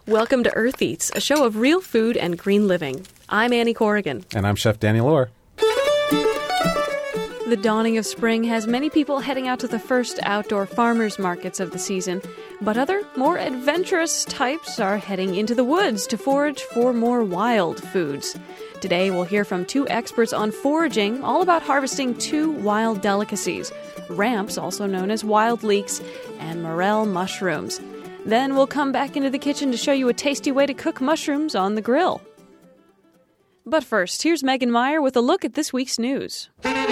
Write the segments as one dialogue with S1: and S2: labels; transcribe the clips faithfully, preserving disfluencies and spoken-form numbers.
S1: Welcome to Earth Eats, a show of real food and green living. I'm Annie Corrigan.
S2: And I'm Chef Danny Lohr.
S1: The dawning of spring has many people heading out to the first outdoor farmers markets of the season, but other, more adventurous types are heading into the woods to forage for more wild foods. Today we'll hear from two experts on foraging, all about harvesting two wild delicacies, ramps, also known as wild leeks, and morel mushrooms. Then we'll come back into the kitchen to show you a tasty way to cook mushrooms on the grill. But first, here's Megan Meyer with a look at this week's news.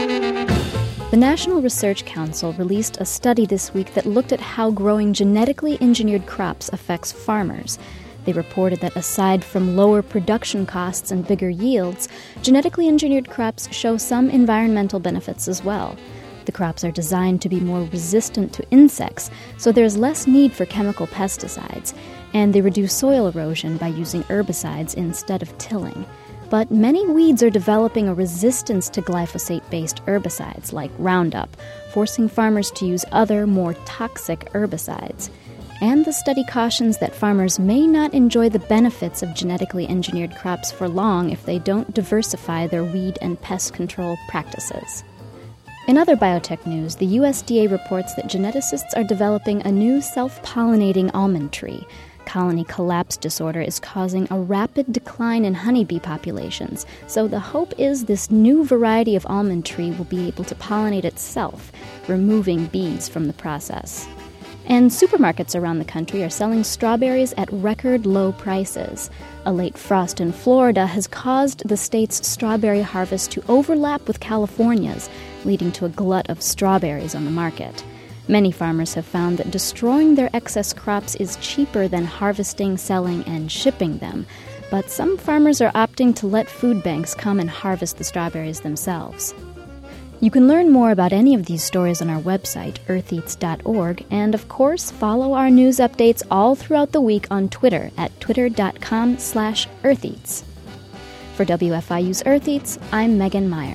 S3: The National Research Council released a study this week that looked at how growing genetically engineered crops affects farmers. They reported that aside from lower production costs and bigger yields, genetically engineered crops show some environmental benefits as well. The crops are designed to be more resistant to insects, so there's less need for chemical pesticides, and they reduce soil erosion by using herbicides instead of tilling. But many weeds are developing a resistance to glyphosate-based herbicides like Roundup, forcing farmers to use other, more toxic herbicides. And the study cautions that farmers may not enjoy the benefits of genetically engineered crops for long if they don't diversify their weed and pest control practices. In other biotech news, the U S D A reports that geneticists are developing a new self-pollinating almond tree. Colony collapse disorder is causing a rapid decline in honeybee populations, so the hope is this new variety of almond tree will be able to pollinate itself, removing bees from the process. And supermarkets around the country are selling strawberries at record low prices. A late frost in Florida has caused the state's strawberry harvest to overlap with California's, leading to a glut of strawberries on the market. Many farmers have found that destroying their excess crops is cheaper than harvesting, selling, and shipping them. But some farmers are opting to let food banks come and harvest the strawberries themselves. You can learn more about any of these stories on our website, earth eats dot org, and of course, follow our news updates all throughout the week on Twitter at twitter.com slash eartheats. For W F I U's Earth Eats, I'm Megan Meyer.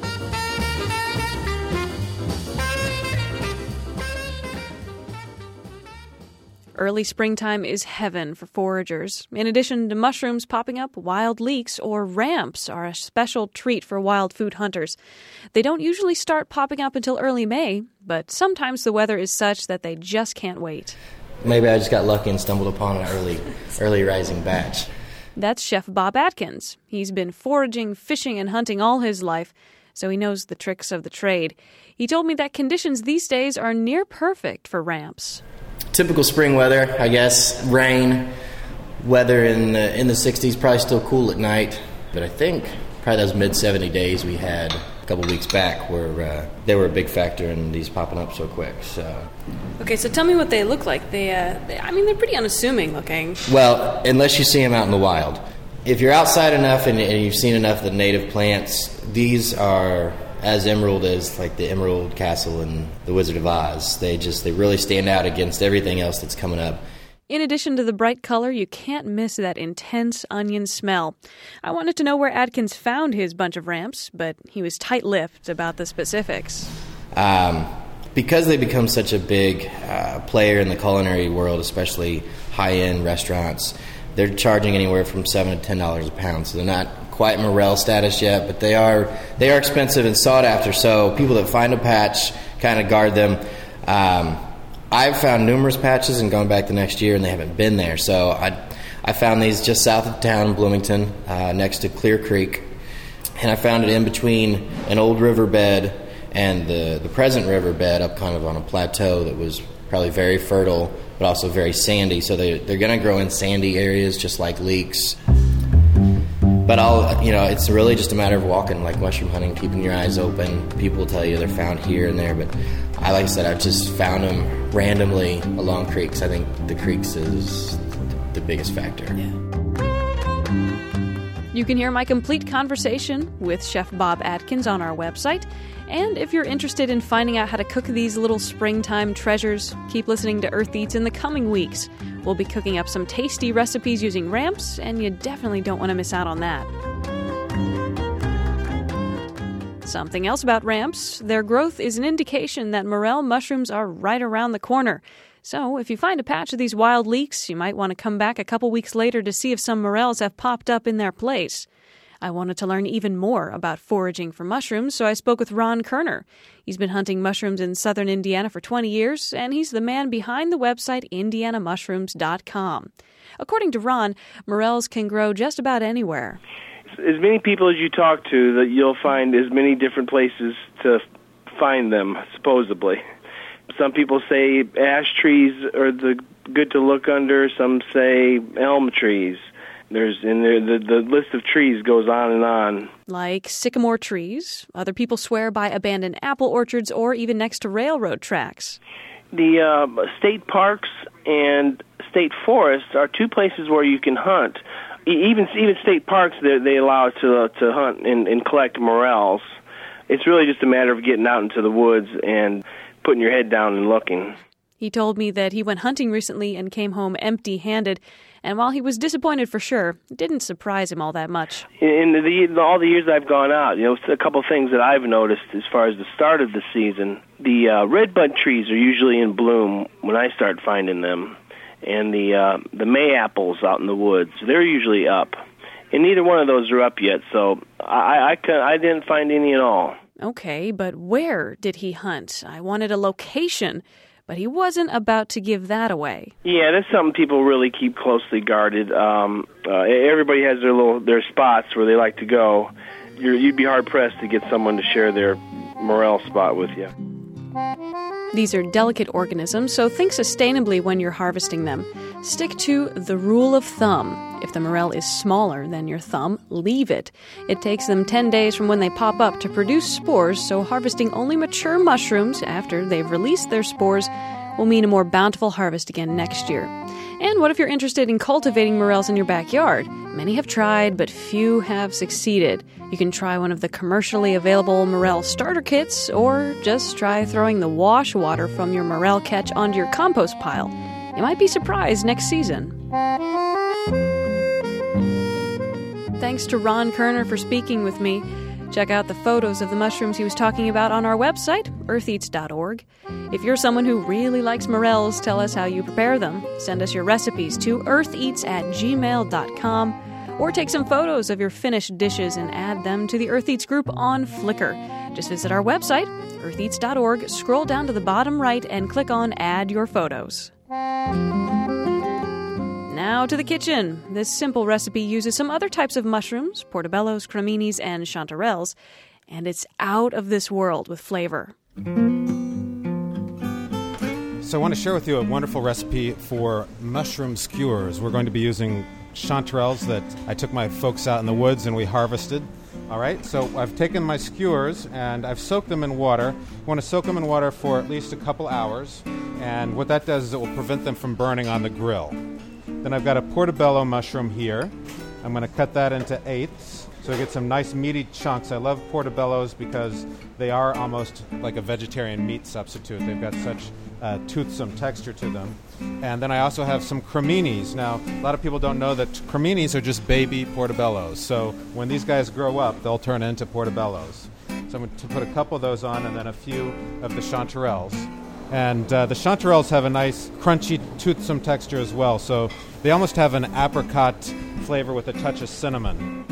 S1: Early springtime is heaven for foragers. In addition to mushrooms popping up, wild leeks or ramps are a special treat for wild food hunters. They don't usually start popping up until early May, but sometimes the weather is such that they just can't wait.
S4: Maybe I just got lucky and stumbled upon an early, early rising batch.
S1: That's Chef Bob Atkins. He's been foraging, fishing, and hunting all his life, so he knows the tricks of the trade. He told me that conditions these days are near perfect for ramps.
S4: Typical spring weather, I guess. Rain, weather in the, in the sixties, probably still cool at night. But I think probably those mid seventy days we had a couple weeks back were uh, they were a big factor in these popping up so quick. So.
S1: Okay, so tell me what they look like. They, uh, they, I mean, they're pretty unassuming looking.
S4: Well, unless you see them out in the wild. If you're outside enough and, and you've seen enough of the native plants, these are as emerald as like the Emerald Castle and the Wizard of Oz. They just, they really stand out against everything else that's coming up.
S1: In addition to the bright color, you can't miss that intense onion smell. I wanted to know where Atkins found his bunch of ramps, but he was tight-lipped about the specifics.
S4: Um, because they become such a big uh, player in the culinary world, especially high-end restaurants, they're charging anywhere from seven to ten dollars a pound, so they're not quite morel status yet, but they are they are expensive and sought after. So people that find a patch kind of guard them. Um, I've found numerous patches and gone back the next year, and they haven't been there. So I I found these just south of town, Bloomington, uh, next to Clear Creek, and I found it in between an old riverbed and the the present riverbed, up kind of on a plateau that was probably very fertile, but also very sandy. So they they're going to grow in sandy areas, just like leeks. But I'll, you know, it's really just a matter of walking, like mushroom hunting, keeping your eyes open. People will tell you they're found here and there, but I, like I said, I've just found them randomly along creeks. I think the creeks is the biggest factor.
S1: Yeah. You can hear my complete conversation with Chef Bob Atkins on our website. And if you're interested in finding out how to cook these little springtime treasures, keep listening to Earth Eats in the coming weeks. We'll be cooking up some tasty recipes using ramps, and you definitely don't want to miss out on that. Something else about ramps, their growth is an indication that morel mushrooms are right around the corner. So if you find a patch of these wild leeks, you might want to come back a couple weeks later to see if some morels have popped up in their place. I wanted to learn even more about foraging for mushrooms, so I spoke with Ron Kerner. He's been hunting mushrooms in southern Indiana for twenty years, and he's the man behind the website indiana mushrooms dot com. According to Ron, morels can grow just about anywhere.
S2: As many people as you talk to, that you'll find as many different places to find them, supposedly. Some people say ash trees are the good to look under. Some say elm trees. There's in there the, the list of trees goes on and on.
S1: Like sycamore trees. Other people swear by abandoned apple orchards or even next to railroad tracks.
S2: The uh, state parks and state forests are two places where you can hunt. E- even even state parks, they, they allow to uh, to hunt and, and collect morels. It's really just a matter of getting out into the woods and putting your head down and looking.
S1: He told me that he went hunting recently and came home empty-handed. And while he was disappointed for sure, it didn't surprise him all that much.
S2: In the, the, all the years I've gone out, you know, a couple of things that I've noticed as far as the start of the season. The uh, redbud trees are usually in bloom when I start finding them. And the uh, the May-apples out in the woods, they're usually up. And neither one of those are up yet, so I, I, I, I didn't find any at all.
S1: Okay, but where did he hunt? I wanted a location. But he wasn't about to give that away.
S2: Yeah, that's something people really keep closely guarded. Um, uh, everybody has their little their spots where they like to go. You're, you'd be hard-pressed to get someone to share their morel spot with you.
S1: These are delicate organisms, so think sustainably when you're harvesting them. Stick to the rule of thumb. If the morel is smaller than your thumb, leave it. It takes them ten days from when they pop up to produce spores, so harvesting only mature mushrooms after they've released their spores will mean a more bountiful harvest again next year. And what if you're interested in cultivating morels in your backyard? Many have tried, but few have succeeded. You can try one of the commercially available morel starter kits, or just try throwing the wash water from your morel catch onto your compost pile. You might be surprised next season. Thanks to Ron Kerner for speaking with me. Check out the photos of the mushrooms he was talking about on our website, earth eats dot org. If you're someone who really likes morels, tell us how you prepare them. Send us your recipes to eartheats at gmail dot com, or take some photos of your finished dishes and add them to the Earth Eats group on Flickr. Just visit our website, earth eats dot org, scroll down to the bottom right, and click on Add Your Photos. Now to the kitchen. This simple recipe uses some other types of mushrooms, portobellos, creminis, and chanterelles, and it's out of this world with flavor.
S5: So I want to share with you a wonderful recipe for mushroom skewers. We're going to be using chanterelles that I took my folks out in the woods and we harvested. All right, so I've taken my skewers and I've soaked them in water. You want to soak them in water for at least a couple hours, and what that does is it will prevent them from burning on the grill. Then I've got a portobello mushroom here. I'm going to cut that into eighths so I get some nice meaty chunks. I love portobellos because they are almost like a vegetarian meat substitute. They've got such uh, toothsome texture to them. And then I also have some creminis. Now, a lot of people don't know that creminis are just baby portobellos. So when these guys grow up, they'll turn into portobellos. So I'm going to put a couple of those on and then a few of the chanterelles. And uh, the chanterelles have a nice crunchy, toothsome texture as well. So they almost have an apricot flavor with a touch of cinnamon.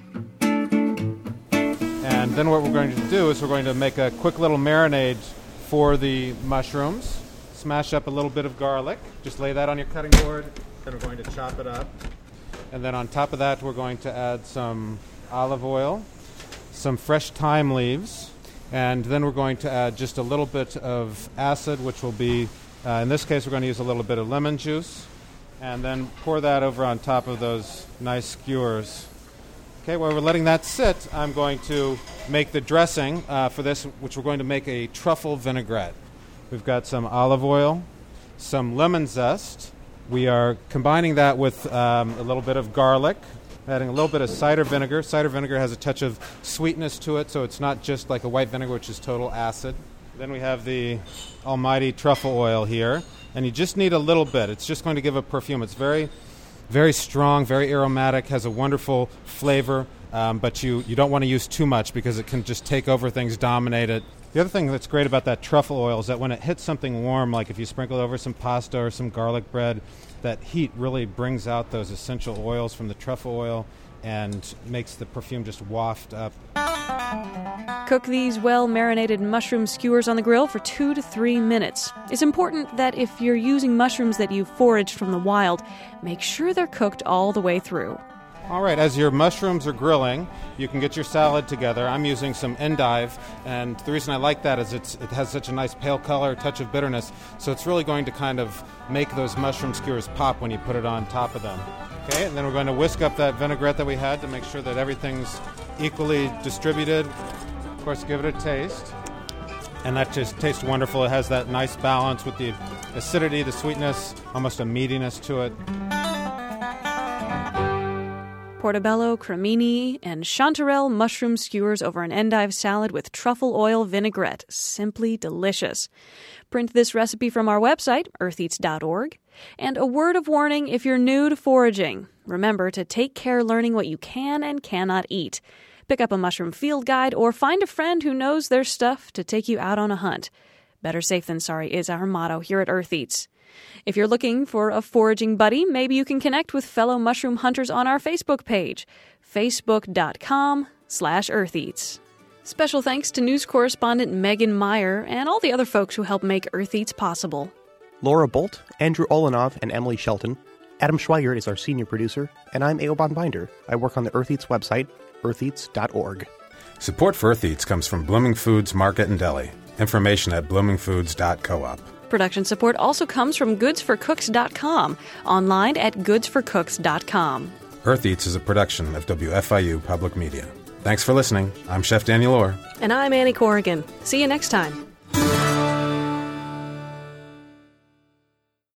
S5: And then what we're going to do is we're going to make a quick little marinade for the mushrooms. Smash up a little bit of garlic. Just lay that on your cutting board. Then we're going to chop it up. And then on top of that, we're going to add some olive oil, some fresh thyme leaves, and then we're going to add just a little bit of acid, which will be, uh, in this case, we're going to use a little bit of lemon juice, and then pour that over on top of those nice skewers. Okay, while we're letting that sit, I'm going to make the dressing uh, for this, which we're going to make a truffle vinaigrette. We've got some olive oil, some lemon zest. We are combining that with um, a little bit of garlic, adding a little bit of cider vinegar. Cider vinegar has a touch of sweetness to it, so it's not just like a white vinegar, which is total acid. Then we have the almighty truffle oil here, and you just need a little bit. It's just going to give a perfume. It's very, very strong, very aromatic, has a wonderful flavor, um, but you, you don't want to use too much because it can just take over things, dominate it, The other thing that's great about that truffle oil is that when it hits something warm, like if you sprinkle it over some pasta or some garlic bread, that heat really brings out those essential oils from the truffle oil and makes the perfume just waft up.
S1: Cook these well-marinated mushroom skewers on the grill for two to three minutes. It's important that if you're using mushrooms that you foraged from the wild, make sure they're cooked all the way through.
S5: All right, as your mushrooms are grilling, you can get your salad together. I'm using some endive, and the reason I like that is it's, it has such a nice pale color, touch of bitterness, so it's really going to kind of make those mushroom skewers pop when you put it on top of them. Okay, and then we're going to whisk up that vinaigrette that we had to make sure that everything's equally distributed. Of course, give it a taste. And that just tastes wonderful. It has that nice balance with the acidity, the sweetness, almost a meatiness to it.
S1: Portobello, cremini, and chanterelle mushroom skewers over an endive salad with truffle oil vinaigrette. Simply delicious. Print this recipe from our website, earth eats dot org. And a word of warning if you're new to foraging. Remember to take care learning what you can and cannot eat. Pick up a mushroom field guide or find a friend who knows their stuff to take you out on a hunt. Better safe than sorry is our motto here at Earth Eats. If you're looking for a foraging buddy, maybe you can connect with fellow mushroom hunters on our Facebook page, facebook.com slash eartheats. Special thanks to news correspondent Megan Meyer and all the other folks who help make Earth Eats possible.
S6: Laura Bolt, Andrew Olenov, and Emily Shelton. Adam Schweigert is our senior producer, and I'm Eoban Binder. I work on the Earth Eats website, earth eats dot org.
S7: Support for Earth Eats comes from Blooming Foods Market and Deli. Information at blooming foods dot coop.
S1: Production support also comes from goods for cooks dot com, online at goods for cooks dot com.
S7: Earth Eats is a production of W F I U Public Media. Thanks for listening. I'm Chef Daniel Orr.
S1: And I'm Annie Corrigan. See you next time.